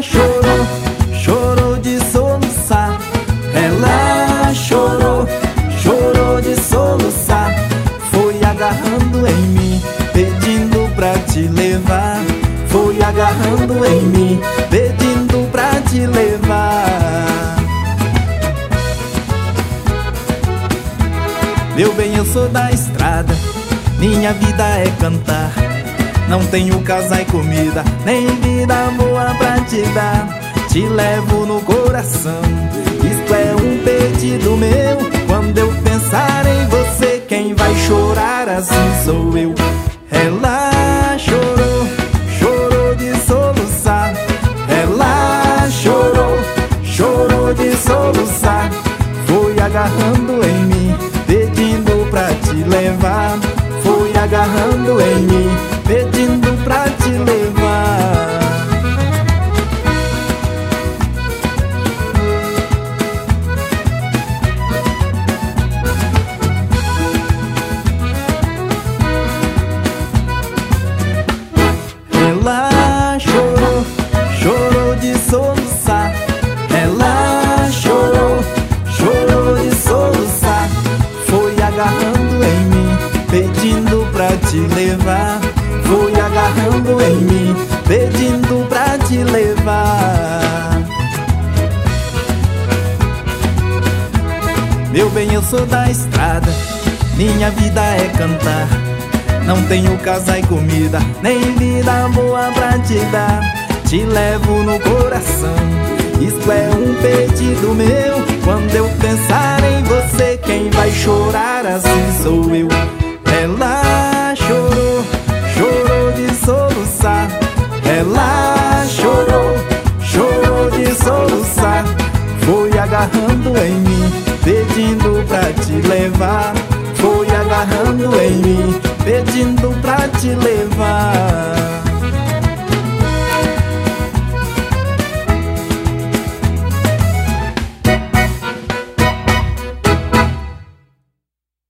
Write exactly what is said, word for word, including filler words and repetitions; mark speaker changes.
Speaker 1: chorou, chorou de soluçar. Ela chorou, chorou de soluçar. Foi agarrando em mim, pedindo pra te levar. Foi agarrando em mim, pedindo pra te levar. Meu bem, eu sou da estrada, minha vida é cantar. Não tenho casa e comida, nem vida boa pra te dar. Te levo no coração, isto é um pedido meu. Quando eu pensar em você, quem vai chorar assim sou eu. Ela chorou, chorou de soluçar. Ela chorou, chorou de soluçar. Foi agarrando em mim, pedindo pra te levar. Foi agarrando em mim, pedindo pra te levar. Ela chorou, chorou de soluçar. Ela chorou, chorou de soluçar. Foi agarrando em mim, pedindo pra te levar. Foi agarrando em mim, pedindo pra te levar. Meu bem, eu sou da estrada, minha vida é cantar. Não tenho casa e comida, nem vida boa pra te dar. Te levo no coração, isto é um pedido meu. Quando eu pensar em você, quem vai chorar assim sou eu. Ela chorou, chorou de soluçar. Ela chorou, chorou de soluçar. Foi agarrando em mim, pedindo pra te levar. Foi agarrando em mim, pedindo pra te levar.